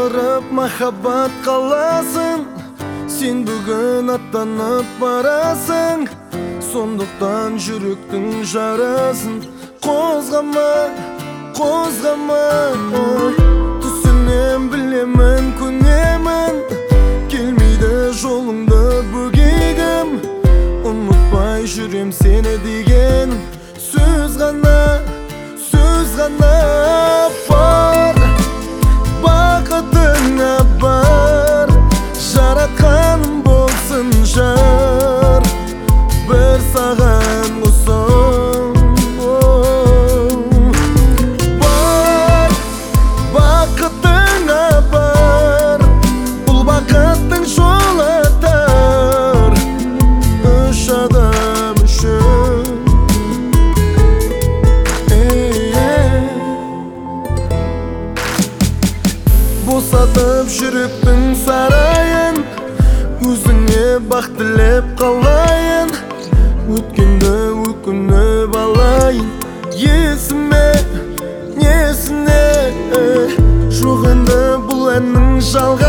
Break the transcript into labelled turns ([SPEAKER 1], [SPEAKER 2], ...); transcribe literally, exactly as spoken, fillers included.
[SPEAKER 1] Шақырып махаббат қаласын, сен бүгін аттанып барасың. Сондықтан жүректің жарасын қозғама, қозғама. Түсінем, білемін, көнемін, келмейді жолыңды бөгегім. Ұмытпай жүрем сені деген сөз ғана, сөз ғана. Бар, бақытыңа бар, жаратқаным болсын жар, бір саған құсым. Бар, бақытыңа бар, бұл бақыттың жолы тар, үш адам үшін. Босатып жүректің сарайын, өзіңе бақ тілеп қалайын. Өткенді өкініп алайын, есіме, несіне. Жоқ енді бұл әннің жалғасы.